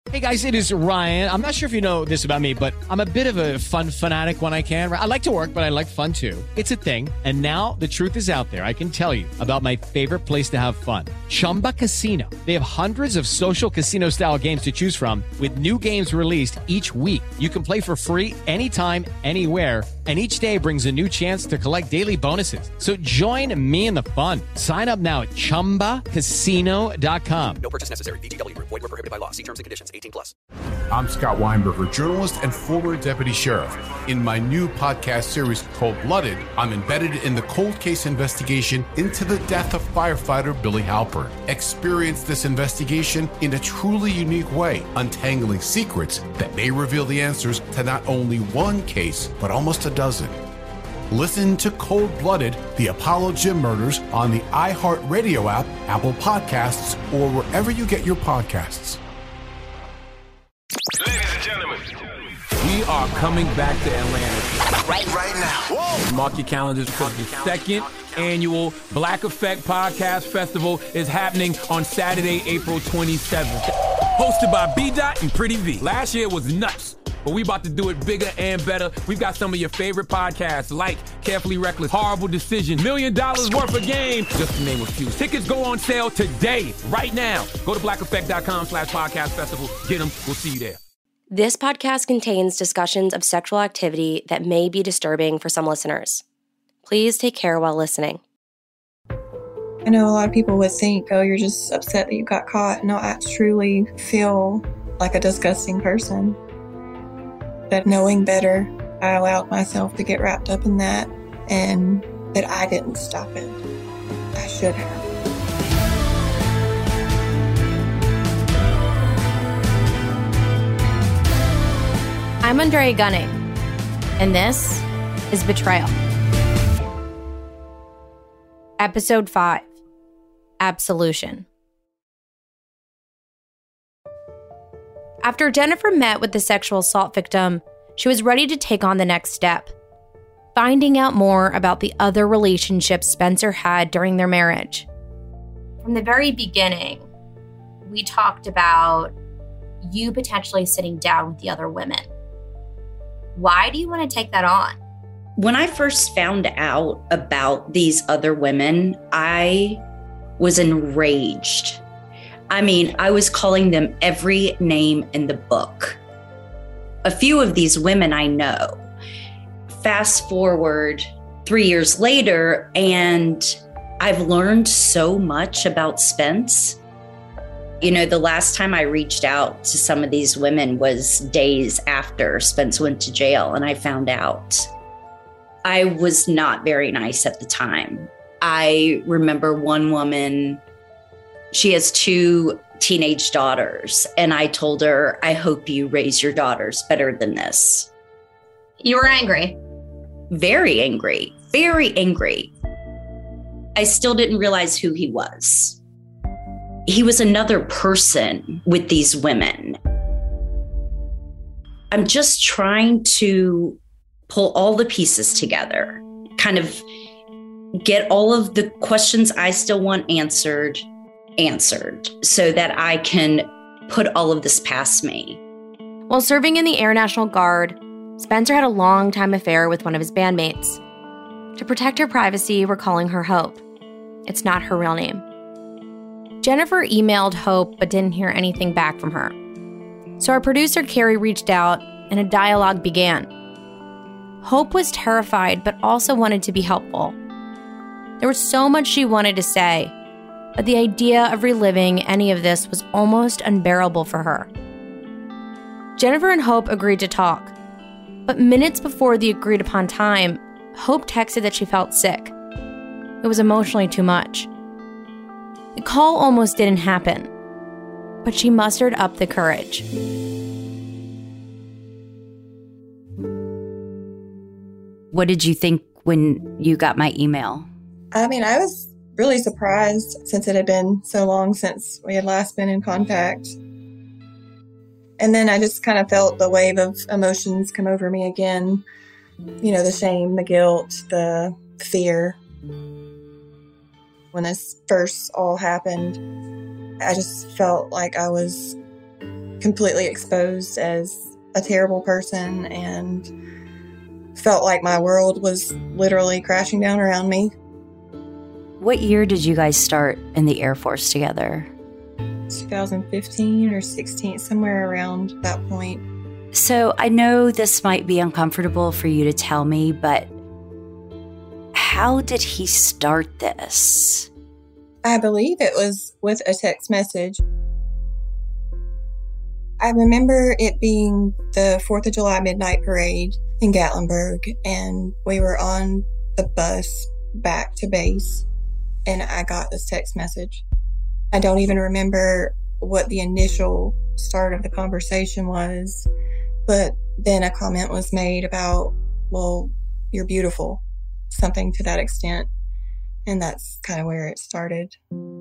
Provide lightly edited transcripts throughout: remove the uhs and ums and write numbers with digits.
Hey guys, it is Ryan. I'm not sure if you know this about me, but I'm a bit of a fun fanatic when I can. I like to work, but I like fun too. It's a thing. And now the truth is out there. I can tell you about my favorite place to have fun. Chumba Casino. They have hundreds of social casino style games to choose from with new games released each week. You can play for free anytime, anywhere. And each day brings a new chance to collect daily bonuses. So join me in the fun. Sign up now at ChumbaCasino.com. No purchase necessary. VGW. Void where prohibited by law. See terms and conditions. 18+. I'm Scott Weinberger, journalist and former deputy sheriff. In my new podcast series, Cold-Blooded, I'm embedded in the cold case investigation into the death of firefighter Billy Halpern. Experience this investigation in a truly unique way, untangling secrets that may reveal the answers to not only one case, but almost a dozen. Listen to Cold-Blooded, The Apollo Gym Murders on the iHeartRadio app, Apple Podcasts, or wherever you get your podcasts. Ladies and gentlemen, we are coming back to Atlanta right now. Whoa. Mark your calendars because the second annual Black Effect Podcast Festival is happening on Saturday, April 27th. Hosted by B-Dot and Pretty V. Last year was nuts, but we about to do it bigger and better. We've got some of your favorite podcasts like Carefully Reckless, Horrible Decision, $1 Million Worth of Game, just to name a few. Tickets go on sale today, right now. Go to blackeffect.com/podcast festival. Get them. We'll see you there. This podcast contains discussions of sexual activity that may be disturbing for some listeners. Please take care while listening. I know a lot of people would think, oh, you're just upset that you got caught. No, I truly feel like a disgusting person. But knowing better, I allowed myself to get wrapped up in that, and that I didn't stop it. I should have. I'm Andrea Gunning, and this is Betrayal. Episode 5, Absolution. After Jennifer met with the sexual assault victim, she was ready to take on the next step, finding out more about the other relationships Spencer had during their marriage. From the very beginning, we talked about you potentially sitting down with the other women. Why do you want to take that on? When I first found out about these other women, I was enraged. I mean, I was calling them every name in the book. A few of these women I know. Fast forward 3 years later, and I've learned so much about Spence. You know, the last time I reached out to some of these women was days after Spence went to jail, and I found out. I was not very nice at the time. I remember one woman, she has 2 teenage daughters, and I told her, I hope you raise your daughters better than this. You were angry. Very angry, very angry. I still didn't realize who he was. He was another person with these women. I'm just trying to pull all the pieces together, kind of get all of the questions I still want answered, so that I can put all of this past me. While serving in the Air National Guard, Spencer had a long-time affair with one of his bandmates. To protect her privacy, we're calling her Hope. It's not her real name. Jennifer emailed Hope but didn't hear anything back from her. So our producer Carrie reached out and a dialogue began. Hope was terrified but also wanted to be helpful. There was so much she wanted to say, but the idea of reliving any of this was almost unbearable for her. Jennifer and Hope agreed to talk, but minutes before the agreed upon time, Hope texted that she felt sick. It was emotionally too much. The call almost didn't happen, but she mustered up the courage. What did you think when you got my email? I mean, I was really surprised since it had been so long since we had last been in contact. And then I just kind of felt the wave of emotions come over me again. You know, the shame, the guilt, the fear. When this first all happened, I just felt like I was completely exposed as a terrible person and felt like my world was literally crashing down around me. What year did you guys start in the Air Force together? 2015 or 16, somewhere around that point. So I know this might be uncomfortable for you to tell me, but how did he start this? I believe it was with a text message. I remember it being the 4th of July midnight parade in Gatlinburg, and we were on the bus back to base, and I got this text message. I don't even remember what the initial start of the conversation was, but then a comment was made about, well, you're beautiful, something to that extent. And that's kind of where it started.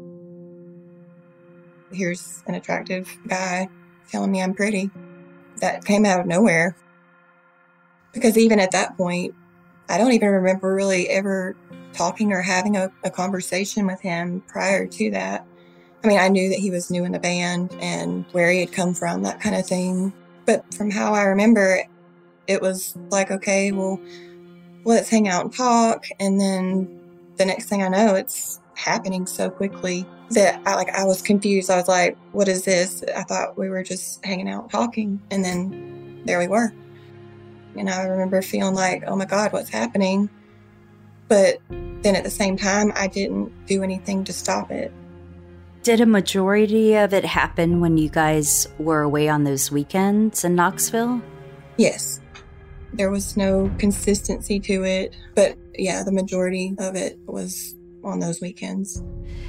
Here's an attractive guy telling me I'm pretty. That came out of nowhere. Because even at that point, I don't even remember really ever talking or having a conversation with him prior to that. I mean, I knew that he was new in the band and where he had come from, that kind of thing. But from how I remember, it was like, okay, well, let's hang out and talk. And then the next thing I know, it's happening so quickly that I was confused. I was like, what is this? I thought we were just hanging out talking. And then there we were. And I remember feeling like, oh my God, what's happening? But then at the same time, I didn't do anything to stop it. Did a majority of it happen when you guys were away on those weekends in Knoxville? Yes. There was no consistency to it. But yeah, the majority of it was on those weekends.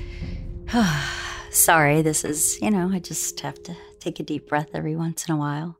Sorry, this is, I just have to take a deep breath every once in a while.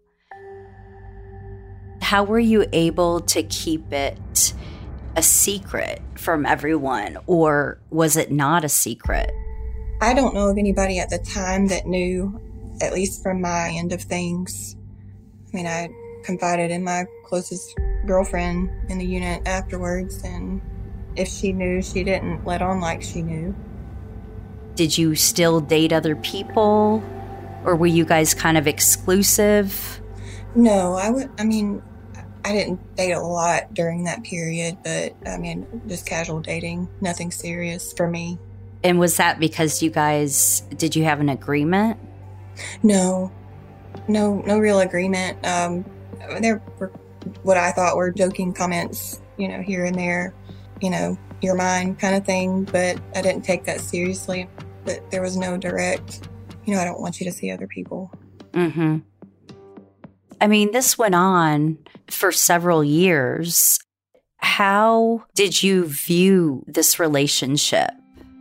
How were you able to keep it a secret from everyone, or was it not a secret? I don't know of anybody at the time that knew, at least from my end of things. I mean, I confided in my closest girlfriend in the unit afterwards, and if she knew, she didn't let on like she knew. Did you still date other people, or were you guys kind of exclusive? No, I didn't date a lot during that period, but just casual dating, nothing serious for me. And was that because did you have an agreement? No real agreement. There were what I thought were joking comments, here and there, you're mine kind of thing, but I didn't take that seriously. But there was no direct, I don't want you to see other people. Mm-hmm. I mean, this went on for several years. How did you view this relationship?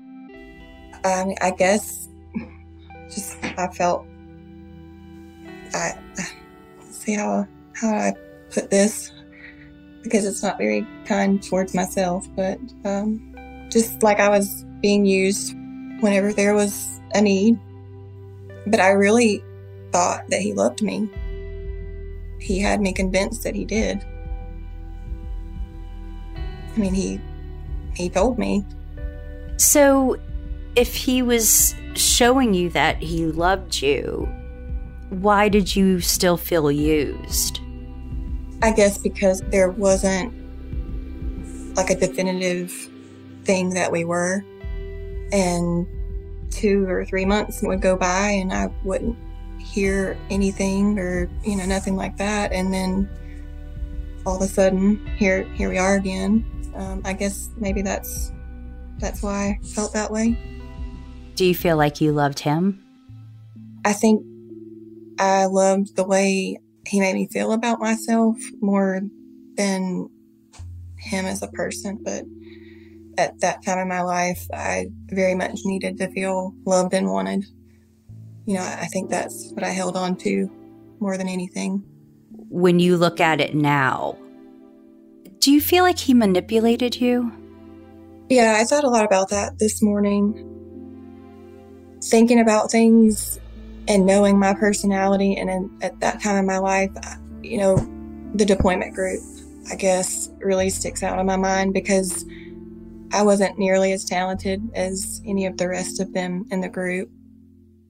I guess just I felt, see how I put this, because it's not very kind towards myself, but just like I was being used whenever there was a need. But I really thought that he loved me. He had me convinced that he did. I mean, he told me. So if he was showing you that he loved you, why did you still feel used? I guess because there wasn't like a definitive thing that we were. And 2 or 3 months would go by and I wouldn't hear anything or, nothing like that. And then all of a sudden, here we are again. I guess maybe that's why I felt that way. Do you feel like you loved him? I think I loved the way he made me feel about myself more than him as a person. But at that time in my life, I very much needed to feel loved and wanted. I think that's what I held on to more than anything. When you look at it now, do you feel like he manipulated you? Yeah, I thought a lot about that this morning. Thinking about things and knowing my personality, and at that time in my life, the deployment group, I guess, really sticks out in my mind because I wasn't nearly as talented as any of the rest of them in the group.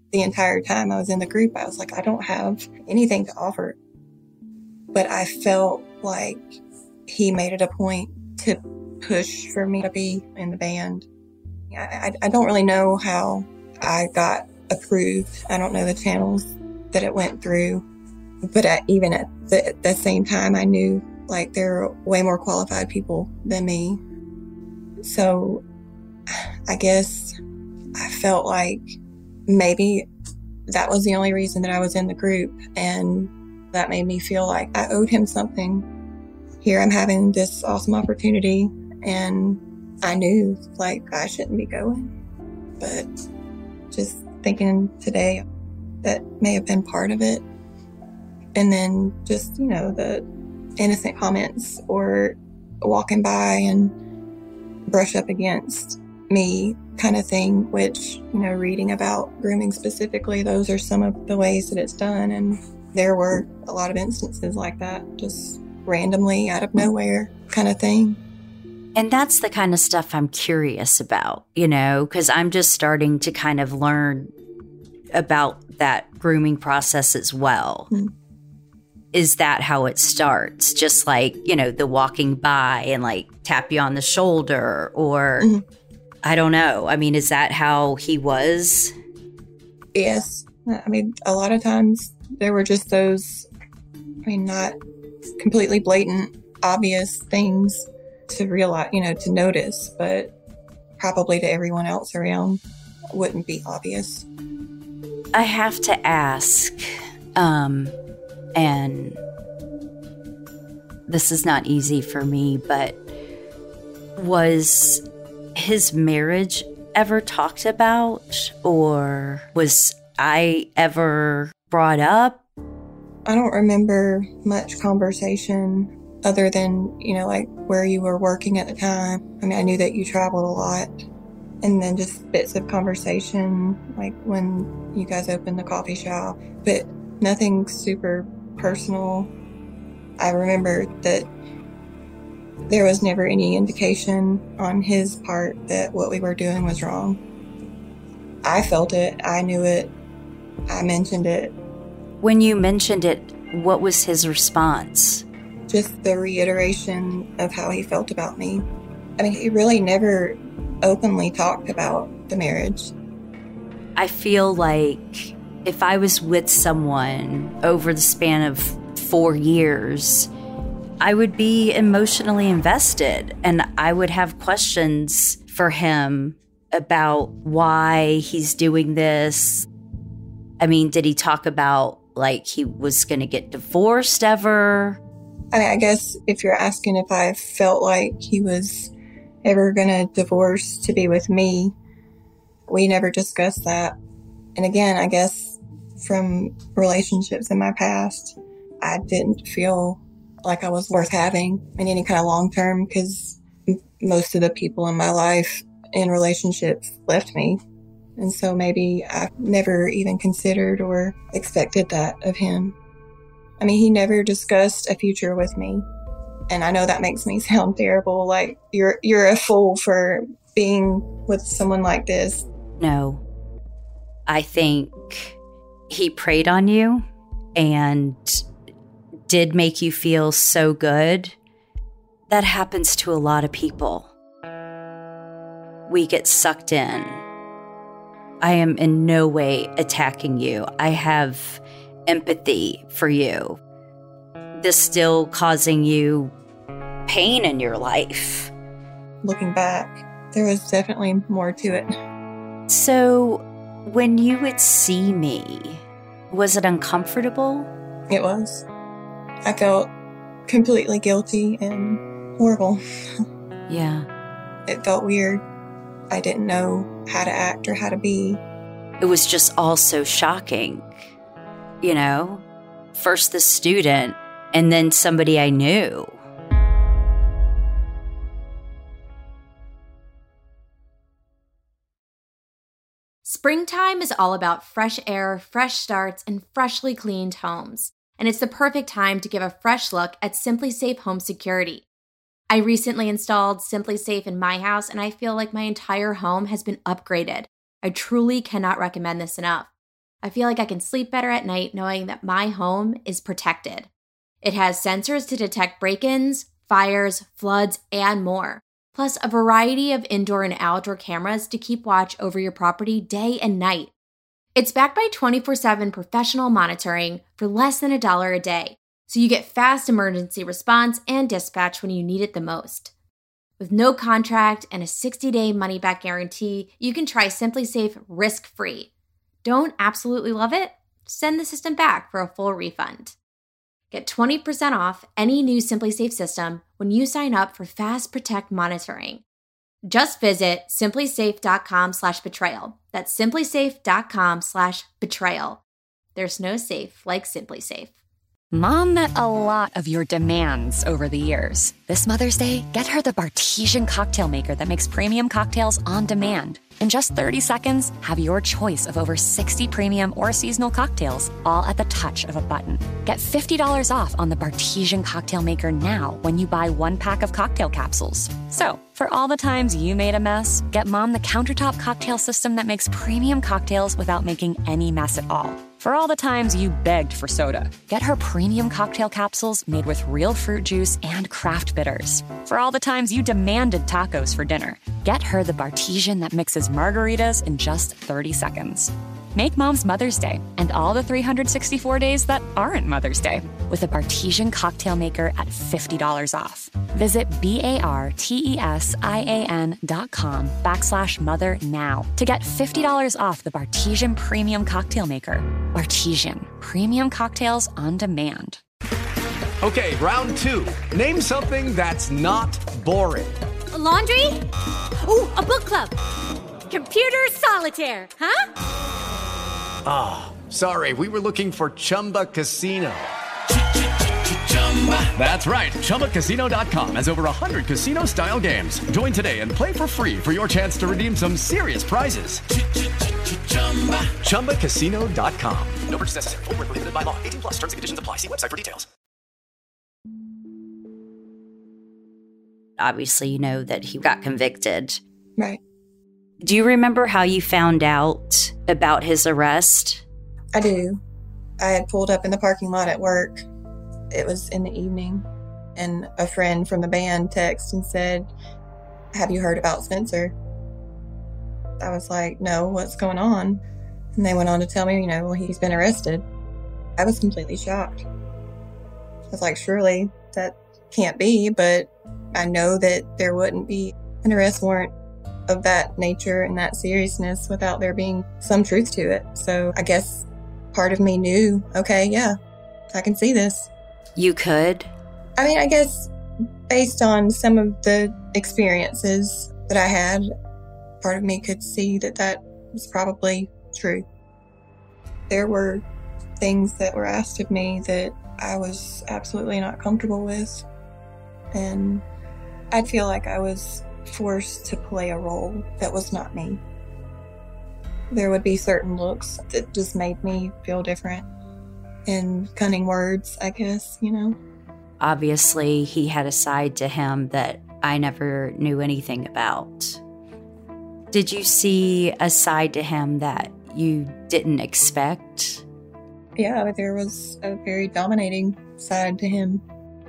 the entire time I was in the group, I was like, I don't have anything to offer. But I felt like he made it a point to push for me to be in the band. I don't really know how I got approved. I don't know the channels that it went through. But even at the same time, I knew like there were way more qualified people than me. So I guess I felt like maybe that was the only reason that I was in the group. And that made me feel like I owed him something. Here I'm having this awesome opportunity, and I knew like I shouldn't be going. But just thinking today, that may have been part of it. And then just, the innocent comments or walking by and brush up against me kind of thing, which, reading about grooming specifically, those are some of the ways that it's done. And there were a lot of instances like that, just randomly out of nowhere kind of thing. And that's the kind of stuff I'm curious about, because I'm just starting to kind of learn about that grooming process as well. Mm-hmm. Is that how it starts? Just like, the walking by and like tap you on the shoulder or mm-hmm. I don't know. I mean, is that how he was? Yes. I mean, a lot of times there were just those, not completely blatant, obvious things to realize, to notice, but probably to everyone else around wouldn't be obvious. I have to ask, and this is not easy for me, but was his marriage ever talked about, or was I ever brought up? I don't remember much conversation other than, like where you were working at the time. I mean, I knew that you traveled a lot, and then just bits of conversation, like when you guys opened the coffee shop, but nothing super personal. I remember that there was never any indication on his part that what we were doing was wrong. I felt it. I knew it. I mentioned it. When you mentioned it, what was his response? Just the reiteration of how he felt about me. I mean, he really never openly talked about the marriage. I feel like if I was with someone over the span of 4 years, I would be emotionally invested and I would have questions for him about why he's doing this. I mean, did he talk about like he was going to get divorced ever? I mean, I guess if you're asking if I felt like he was ever going to divorce to be with me, we never discussed that. And again, I guess from relationships in my past, I didn't feel like I was worth having in any kind of long term because most of the people in my life in relationships left me. And so maybe I never even considered or expected that of him. I mean, he never discussed a future with me. And I know that makes me sound terrible, like you're a fool for being with someone like this. No. I think he preyed on you and did make you feel so good. That happens to a lot of people. We get sucked in. I am in no way attacking you. I have empathy for you. This still causing you pain in your life. Looking back, there was definitely more to it. So, when you would see me, was it uncomfortable? It was. I felt completely guilty and horrible. Yeah. It felt weird. I didn't know how to act or how to be. It was just all so shocking. First the student, and then somebody I knew. Springtime is all about fresh air, fresh starts, and freshly cleaned homes. And it's the perfect time to give a fresh look at SimpliSafe Home Security. I recently installed SimpliSafe in my house, and I feel like my entire home has been upgraded. I truly cannot recommend this enough. I feel like I can sleep better at night knowing that my home is protected. It has sensors to detect break-ins, fires, floods, and more, plus a variety of indoor and outdoor cameras to keep watch over your property day and night. It's backed by 24/7 professional monitoring for less than $1 a day, so you get fast emergency response and dispatch when you need it the most. With no contract and a 60-day money-back guarantee, you can try SimpliSafe risk-free. Don't absolutely love it? Send the system back for a full refund. Get 20% off any new SimpliSafe system when you sign up for Fast Protect monitoring. Just visit simplysafe.com/betrayal. That's simplysafe.com/betrayal. There's no safe like SimpliSafe. Mom met a lot of your demands over the years. This Mother's Day, get her the Bartesian cocktail maker that makes premium cocktails on demand. In just 30 seconds, have your choice of over 60 premium or seasonal cocktails, all at the touch of a button. Get $50 off on the Bartesian cocktail maker now when you buy 1 pack of cocktail capsules. So, for all the times you made a mess, get Mom the countertop cocktail system that makes premium cocktails without making any mess at all. For all the times you begged for soda, get her premium cocktail capsules made with real fruit juice and craft bitters. For all the times you demanded tacos for dinner, get her the Bartesian that mixes margaritas in just 30 seconds. Make Mom's Mother's Day and all the 364 days that aren't Mother's Day with a Bartesian cocktail maker at $50 off. Visit BARTESIAN.com/mother now to get $50 off the Bartesian Premium Cocktail Maker. Bartesian, premium cocktails on demand. Okay, round 2. Name something that's not boring. A laundry? Ooh, a book club. Computer solitaire, huh? Ah, sorry, we were looking for Chumba Casino. That's right. ChumbaCasino.com has over 100 casino-style games. Join today and play for free for your chance to redeem some serious prizes. ChumbaCasino.com. No purchase necessary. Void where prohibited by law. 18 plus. Terms and conditions apply. See website for details. Obviously, you know that he got convicted. Right. Do you remember how you found out about his arrest? I do. I had pulled up in the parking lot at work. It was in the evening, and a friend from the band texted and said, "Have you heard about Spencer?" I was like, "No, what's going on?" And they went on to tell me, well, he's been arrested. I was completely shocked. I was like, surely that can't be, but I know that there wouldn't be an arrest warrant of that nature and that seriousness without there being some truth to it. So I guess part of me knew, okay, yeah, I can see this. You could? I mean, I guess based on some of the experiences that I had, part of me could see that that was probably true. There were things that were asked of me that I was absolutely not comfortable with. And I feel like I was forced to play a role that was not me. There would be certain looks that just made me feel different. And cunning words, I guess, Obviously, he had a side to him that I never knew anything about. Did you see a side to him that you didn't expect? Yeah, there was a very dominating side to him.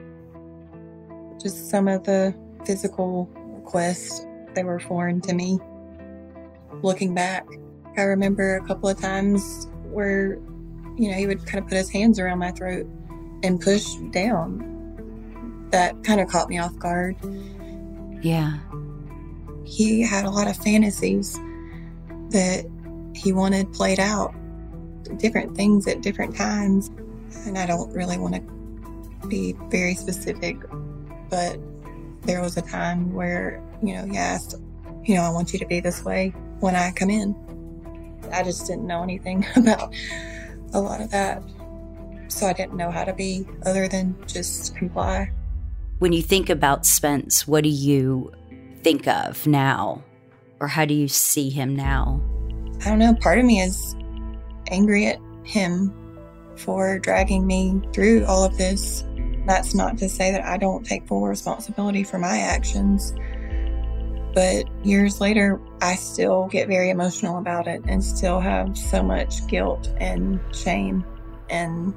Just some of the physical requests, they were foreign to me. Looking back, I remember a couple of times where, he would kind of put his hands around my throat and push down. That kind of caught me off guard. Yeah. He had a lot of fantasies that he wanted played out, different things at different times. And I don't really want to be very specific, but there was a time where, he asked, I want you to be this way when I come in. I just didn't know anything about a lot of that. So I didn't know how to be other than just comply. When you think about Spence, what do you think of now? Or how do you see him now? I don't know. Part of me is angry at him for dragging me through all of this. That's not to say that I don't take full responsibility for my actions. But years later, I still get very emotional about it and still have so much guilt and shame. And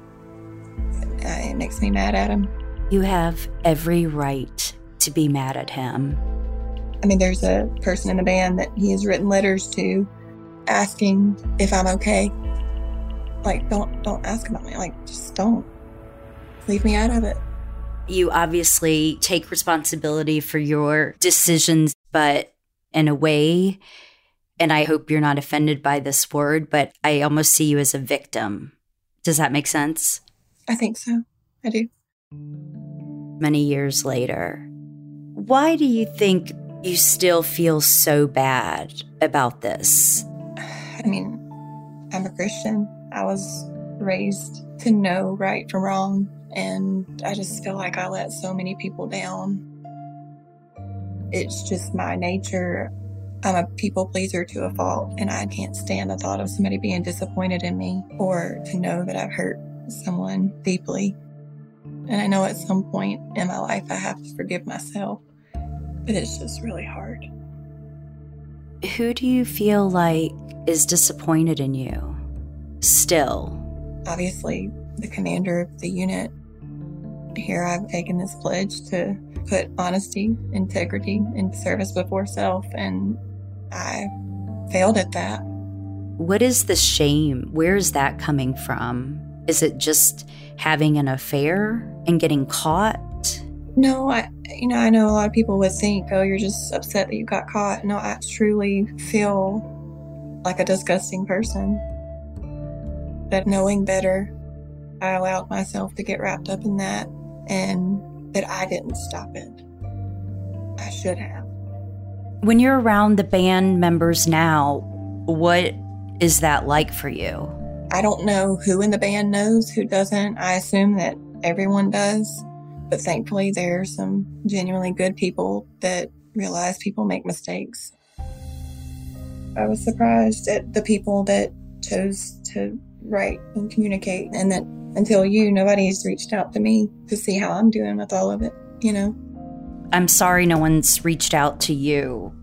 it makes me mad at him. You have every right to be mad at him. I mean, there's a person in the band that he has written letters to asking if I'm okay. Like, don't ask about me. Like, just don't. Leave me out of it. You obviously take responsibility for your decisions, but in a way, and I hope you're not offended by this word, but I almost see you as a victim. Does that make sense? I think so. I do. Many years later, why do you think you still feel so bad about this? I mean, I'm a Christian. I was raised to know right from wrong, and I just feel like I let so many people down. It's just my nature. I'm a people pleaser to a fault, and I can't stand the thought of somebody being disappointed in me or to know that I've hurt someone deeply. And I know at some point in my life I have to forgive myself, but it's just really hard. Who do you feel like is disappointed in you still? Obviously, the commander of the unit. Here I've taken this pledge to put honesty, integrity, and service before self, and I failed at that. What is the shame? Where is that coming from? Is it just having an affair and getting caught? No, I know a lot of people would think, oh, you're just upset that you got caught. No, I truly feel like a disgusting person. But knowing better, I allowed myself to get wrapped up in that, and that I didn't stop it. I should have. When you're around the band members now, what is that like for you? I don't know who in the band knows, who doesn't. I assume that everyone does. But thankfully, there are some genuinely good people that realize people make mistakes. I was surprised at the people that chose to write and communicate, and that until nobody's reached out to me to see how I'm doing with all of it, I'm sorry no one's reached out to you.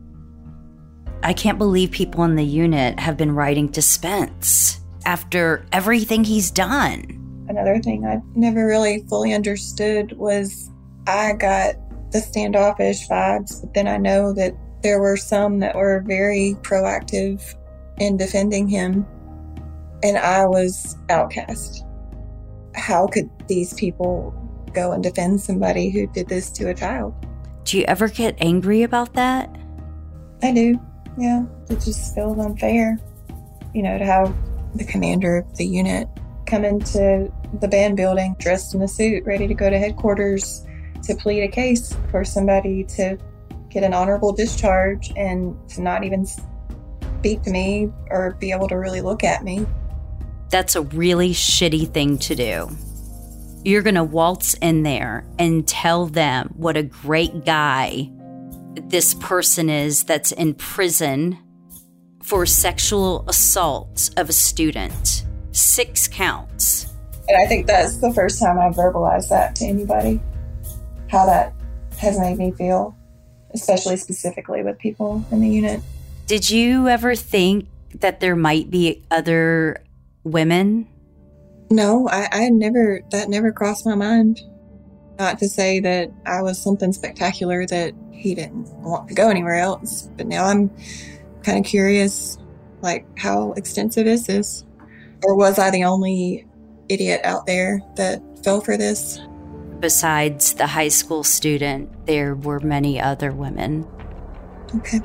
I can't believe people in the unit have been writing to Spence after everything he's done. Another thing I never really fully understood was I got the standoffish vibes, but then I know that there were some that were very proactive in defending him, and I was outcast. How could these people go and defend somebody who did this to a child? Do you ever get angry about that? I do, yeah. It just feels unfair, to have the commander of the unit come into the band building dressed in a suit, ready to go to headquarters to plead a case for somebody to get an honorable discharge and to not even speak to me or be able to really look at me. That's a really shitty thing to do. You're going to waltz in there and tell them what a great guy this person is that's in prison for sexual assault of a student. 6 counts. And I think that's the first time I've verbalized that to anybody, how that has made me feel, especially specifically with people in the unit. Did you ever think that there might be other women? No, that never crossed my mind. Not to say that I was something spectacular that he didn't want to go anywhere else, but now I'm kind of curious, like, how extensive is this? Or was I the only idiot out there that fell for this? Besides the high school student, there were many other women. Okay.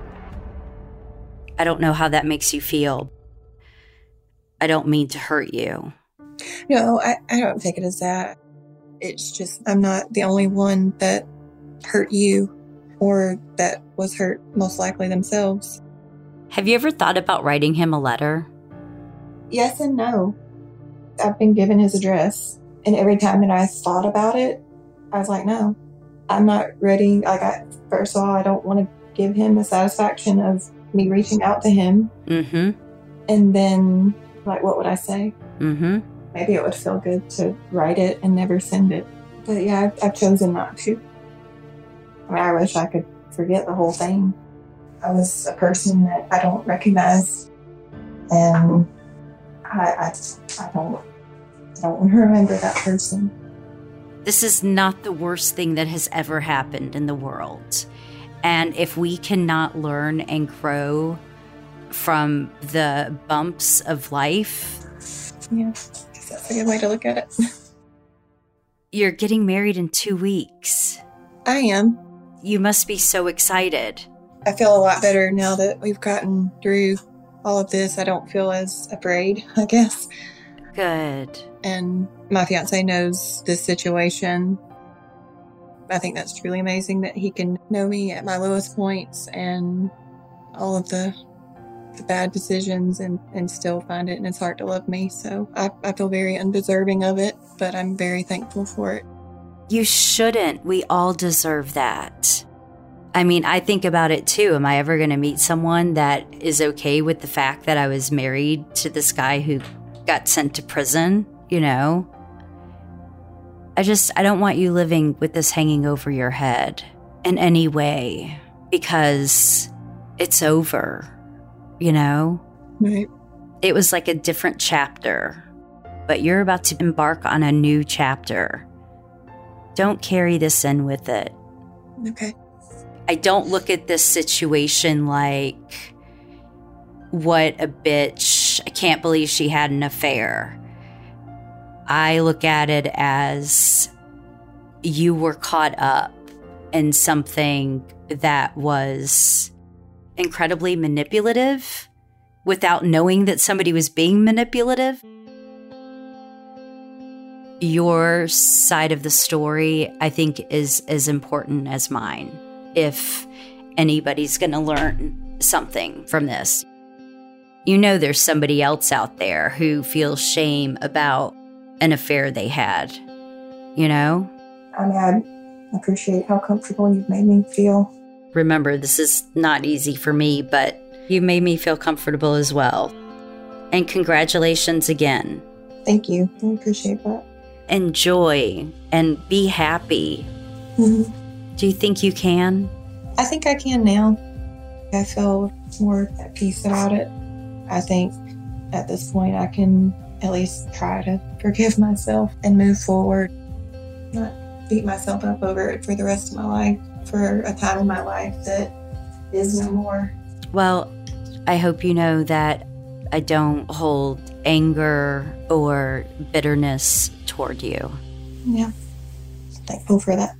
I don't know how that makes you feel. I don't mean to hurt you. No, I don't take it as that. It's just I'm not the only one that hurt you or that was hurt most likely themselves. Have you ever thought about writing him a letter? Yes and no. I've been given his address, and every time that I thought about it, I was like, no, I'm not ready. First of all, I don't want to give him the satisfaction of me reaching out to him. Mm-hmm. And then, what would I say? Mm-hmm. Maybe it would feel good to write it and never send it. But yeah, I've chosen not to. I mean, I wish I could forget the whole thing. I was a person that I don't recognize, and I don't remember that person. This is not the worst thing that has ever happened in the world. And if we cannot learn and grow from the bumps of life... Yeah, that's a good way to look at it. You're getting married in 2 weeks. I am. You must be so excited. I feel a lot better now that we've gotten through all of this. I don't feel as afraid, I guess. Good. And my fiance knows this situation. I think that's truly amazing that he can know me at my lowest points and all of the bad decisions and still find it in his heart to love me. So I feel very undeserving of it, but I'm very thankful for it. You shouldn't. We all deserve that. I mean, I think about it too. Am I ever going to meet someone that is okay with the fact that I was married to this guy who got sent to prison, you know? I don't want you living with this hanging over your head in any way, because it's over, you know? Right. It was like a different chapter, but you're about to embark on a new chapter. Don't carry this in with it. Okay. I don't look at this situation like, what a bitch. I can't believe she had an affair. I look at it as you were caught up in something that was incredibly manipulative without knowing that somebody was being manipulative. Your side of the story, I think, is as important as mine. If anybody's going to learn something from this, you know there's somebody else out there who feels shame about an affair they had, you know? I mean, I appreciate how comfortable you've made me feel. Remember, this is not easy for me, but you made me feel comfortable as well. And congratulations again. Thank you. I appreciate that. Enjoy and be happy. Mm-hmm. Do you think you can? I think I can now. I feel more at peace about it. I think at this point I can at least try to forgive myself and move forward. Not beat myself up over it for the rest of my life, for a time in my life that is no more. Well, I hope you know that I don't hold anger or bitterness toward you. Yeah, thankful for that.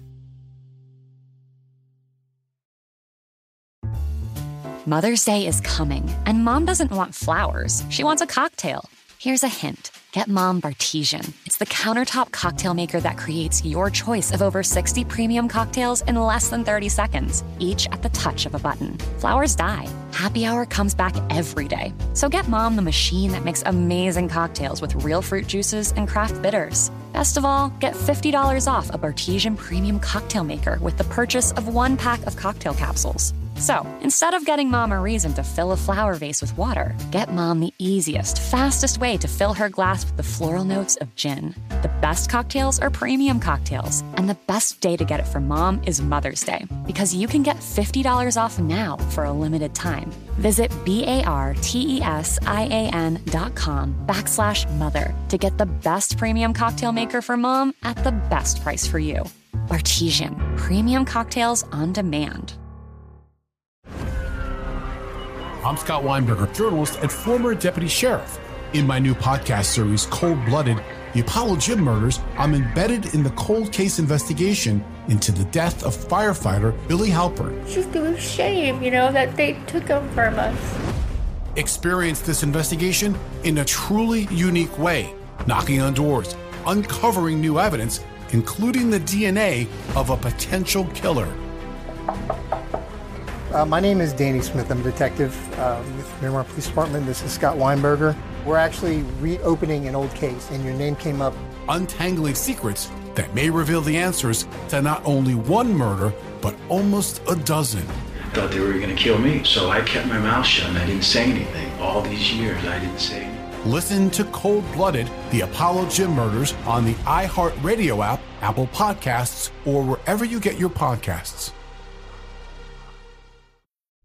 Mother's Day is coming, and Mom doesn't want flowers. She wants a cocktail. Here's a hint. Get Mom Bartesian. It's the countertop cocktail maker that creates your choice of over 60 premium cocktails in less than 30 seconds, each at the touch of a button. Flowers die. Happy Hour comes back every day. So get Mom the machine that makes amazing cocktails with real fruit juices and craft bitters. Best of all, get $50 off a Bartesian premium cocktail maker with the purchase of 1 pack of cocktail capsules. So, instead of getting Mom a reason to fill a flower vase with water, get Mom the easiest, fastest way to fill her glass with the floral notes of gin. The best cocktails are premium cocktails, and the best day to get it for Mom is Mother's Day, because you can get $50 off now for a limited time. Visit BARTESIAN.com/mother to get the best premium cocktail maker for Mom at the best price for you. Bartesian, premium cocktails on demand. I'm Scott Weinberger, journalist and former deputy sheriff. In my new podcast series, Cold Blooded, The Apollo Gym Murders, I'm embedded in the cold case investigation into the death of firefighter Billy Halpern. It's just a shame, that they took him from us. Experience this investigation in a truly unique way, knocking on doors, uncovering new evidence, including the DNA of a potential killer. My name is Danny Smith. I'm a detective with Miramar Police Department. This is Scott Weinberger. We're actually reopening an old case, and your name came up. Untangling secrets that may reveal the answers to not only one murder, but almost a dozen. I thought they were going to kill me, so I kept my mouth shut and I didn't say anything. All these years, I didn't say anything. Listen to Cold Blooded, The Apollo Gym Murders on the iHeartRadio app, Apple Podcasts, or wherever you get your podcasts.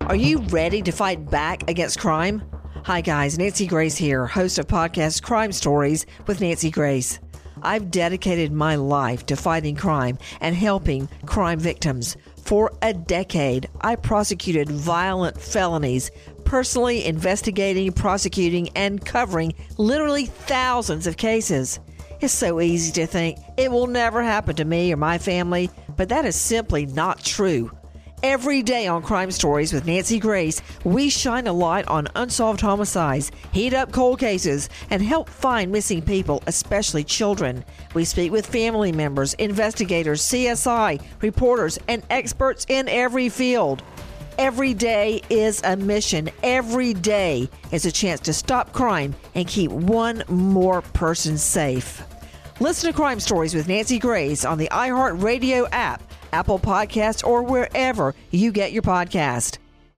Are you ready to fight back against crime? Hi guys, Nancy Grace here, host of podcast Crime Stories with Nancy Grace. I've dedicated my life to fighting crime and helping crime victims. For a decade, I prosecuted violent felonies, personally investigating, prosecuting, and covering literally thousands of cases. It's so easy to think it will never happen to me or my family, but that is simply not true. Every day on Crime Stories with Nancy Grace, we shine a light on unsolved homicides, heat up cold cases, and help find missing people, especially children. We speak with family members, investigators, CSI, reporters, and experts in every field. Every day is a mission. Every day is a chance to stop crime and keep one more person safe. Listen to Crime Stories with Nancy Grace on the iHeartRadio app, Apple Podcasts, or wherever you get your podcast.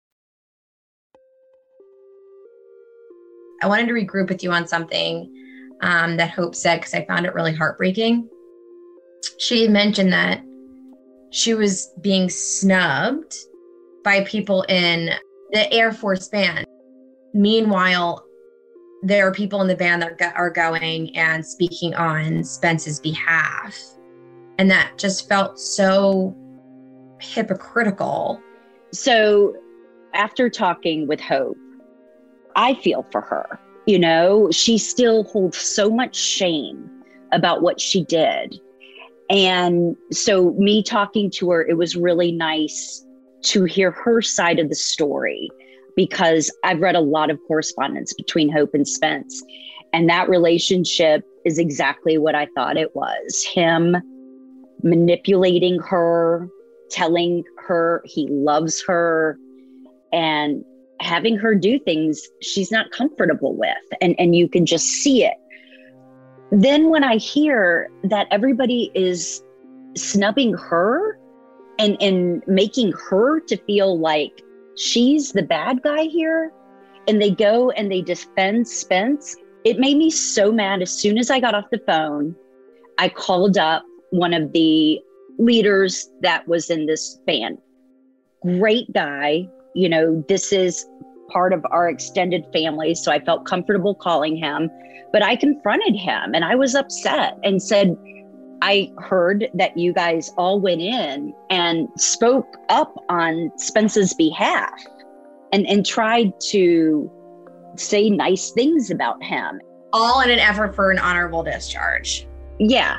I wanted to regroup with you on something that Hope said, because I found it really heartbreaking. She mentioned that she was being snubbed by people in the Air Force band. Meanwhile, there are people in the band that are going and speaking on Spence's behalf. And that just felt so hypocritical. So after talking with Hope, I feel for her. You know, she still holds so much shame about what she did. And so me talking to her, it was really nice to hear her side of the story, because I've read a lot of correspondence between Hope and Spence. And that relationship is exactly what I thought it was. Him manipulating her, telling her he loves her, and having her do things she's not comfortable with. And you can just see it. Then when I hear that everybody is snubbing her and making her to feel like she's the bad guy here, and they go and they defend Spence, it made me so mad. As soon as I got off the phone, I called up one of the leaders that was in this band. Great guy. You know, this is part of our extended family, so I felt comfortable calling him. But I confronted him and I was upset and said, I heard that you guys all went in and spoke up on Spence's behalf and tried to say nice things about him. All in an effort for an honorable discharge. Yeah.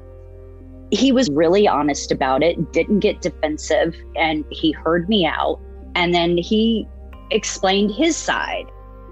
He was really honest about it, didn't get defensive, and he heard me out. And then he explained his side.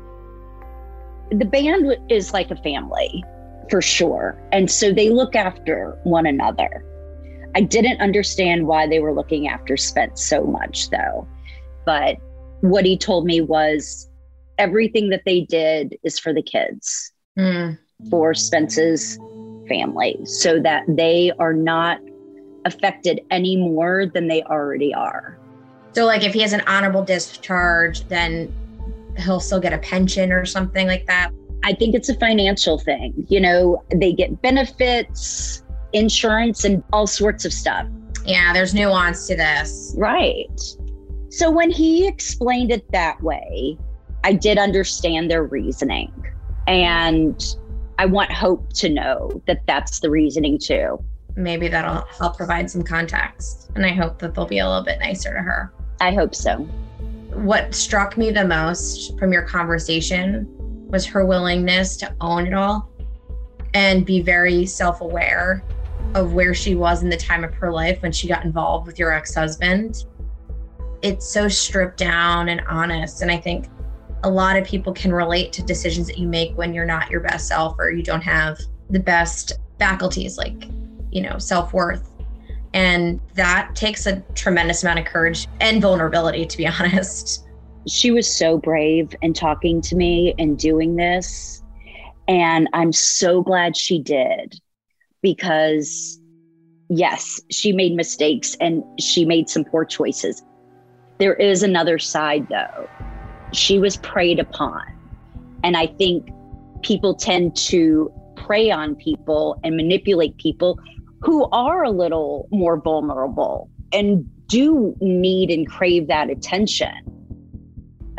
The band is like a family, for sure. And so they look after one another. I didn't understand why they were looking after Spence so much, though. But what he told me was everything that they did is for the kids, for Spence's family, so that they are not affected any more than they already are. So like if he has an honorable discharge, then he'll still get a pension or something like that? I think it's a financial thing. You know, they get benefits, insurance, and all sorts of stuff. Yeah, there's nuance to this. Right. So when he explained it that way, I did understand their reasoning. And I want Hope to know that that's the reasoning too. Maybe that'll help provide some context. And I hope that they'll be a little bit nicer to her. I hope so. What struck me the most from your conversation was her willingness to own it all and be very self-aware of where she was in the time of her life when she got involved with your ex-husband. It's so stripped down and honest. And I think a lot of people can relate to decisions that you make when you're not your best self or you don't have the best faculties, like, you know, self-worth. And that takes a tremendous amount of courage and vulnerability, to be honest. She was so brave in talking to me and doing this. And I'm so glad she did, because yes, she made mistakes and she made some poor choices. There is another side though. She was preyed upon. And I think people tend to prey on people and manipulate people who are a little more vulnerable and do need and crave that attention.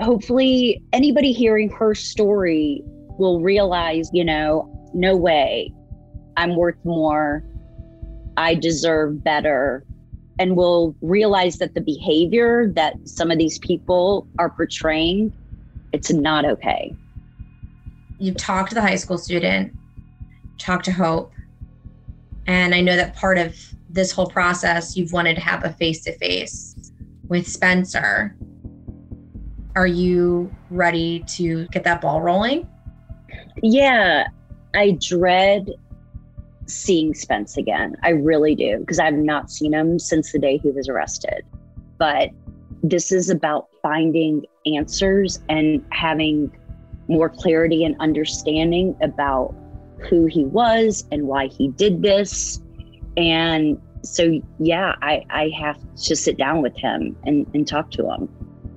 hopefully anybody hearing her story will realize, no way, I'm worth more. I deserve better. And will realize that the behavior that some of these people are portraying, it's not okay. You've talked to the high school student, talked to Hope, and I know that part of this whole process, you've wanted to have a face-to-face with Spencer. Are you ready to get that ball rolling? Yeah, I dread seeing Spence again. I really do, because I've not seen him since the day he was arrested. But this is about finding answers and having more clarity and understanding about who he was and why he did this. And so, yeah, I have to sit down with him and talk to him.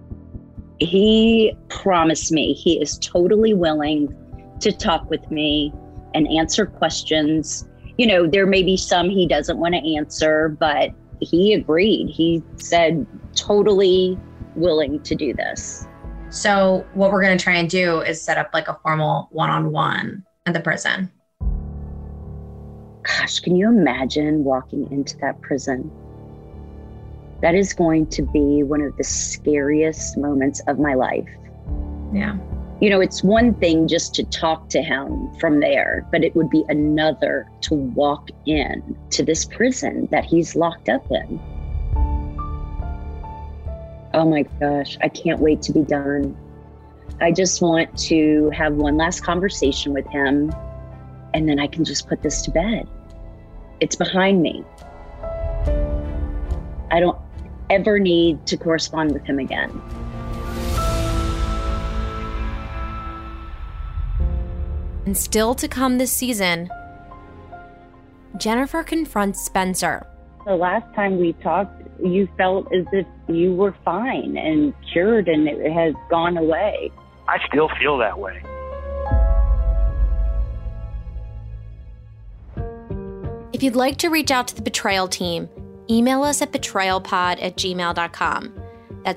He promised me he is totally willing to talk with me and answer questions. There may be some he doesn't want to answer, but he agreed. He said totally willing to do this. So what we're going to try and do is set up like a formal one-on-one at the prison. Gosh, can you imagine walking into that prison? That is going to be one of the scariest moments of my life. Yeah. It's one thing just to talk to him from there, but it would be another to walk in to this prison that he's locked up in. Oh my gosh, I can't wait to be done. I just want to have one last conversation with him, and then I can just put this to bed. It's behind me. I don't ever need to correspond with him again. And still to come this season, Jennifer confronts Spencer. The last time we talked, you felt as if you were fine and cured and it has gone away. I still feel that way. If you'd like to reach out to the Betrayal team, email us at betrayalpod@gmail.com. That's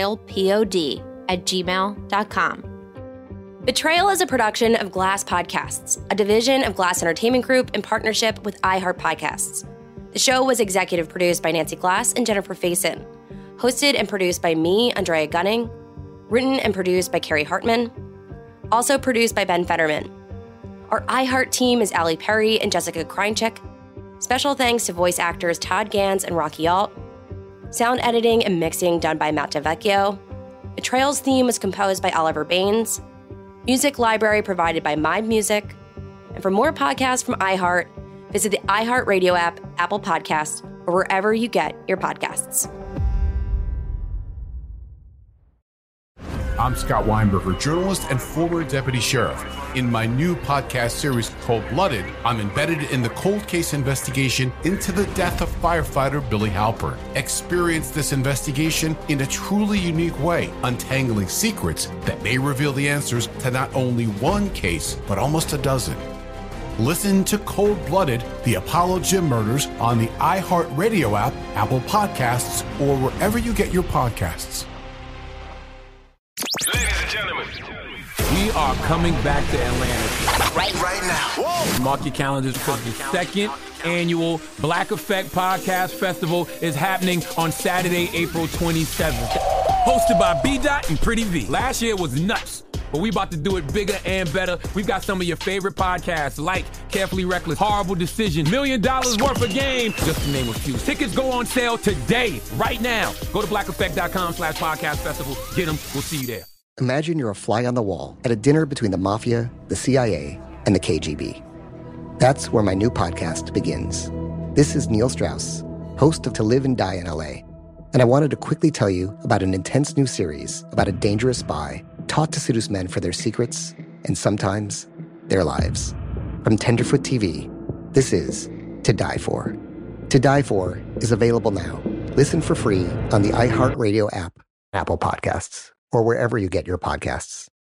betrayalpod@gmail.com. Betrayal is a production of Glass Podcasts, a division of Glass Entertainment Group in partnership with iHeart Podcasts. The show was executive produced by Nancy Glass and Jennifer Faison, hosted and produced by me, Andrea Gunning, written and produced by Carrie Hartman, also produced by Ben Fetterman. Our iHeart team is Allie Perry and Jessica Kreinchik. Special thanks to voice actors Todd Gans and Rocky Alt. Sound editing and mixing done by Matt DeVecchio. Betrayal's theme was composed by Oliver Baines. Music library provided by My Music. And for more podcasts from iHeart, visit the iHeart Radio app, Apple Podcasts, or wherever you get your podcasts. I'm Scott Weinberger, journalist and former deputy sheriff. In my new podcast series, Cold Blooded, I'm embedded in the cold case investigation into the death of firefighter Billy Halpern. Experience this investigation in a truly unique way, untangling secrets that may reveal the answers to not only one case, but almost a dozen. Listen to Cold Blooded, the Apollo Gym Murders on the iHeart Radio app, Apple Podcasts, or wherever you get your podcasts. Ladies and gentlemen, we are coming back to Atlanta. Right now. Whoa. Mark your calendars because the second annual Black Effect Podcast Festival is happening on Saturday, April 27th. Hosted by B-Dot and Pretty V. Last year was nuts, but we about to do it bigger and better. We've got some of your favorite podcasts like Carefully Reckless, Horrible Decision, $1 Million Worth of Game, just to name a few. Tickets go on sale today, right now. Go to blackeffect.com/podcast festival. Get them. We'll see you there. Imagine you're a fly on the wall at a dinner between the mafia, the CIA, and the KGB. That's where my new podcast begins. This is Neil Strauss, host of To Live and Die in LA. And I wanted to quickly tell you about an intense new series about a dangerous spy taught to seduce men for their secrets and sometimes their lives. From Tenderfoot TV, this is To Die For. To Die For is available now. Listen for free on the iHeartRadio app, Apple Podcasts, or wherever you get your podcasts.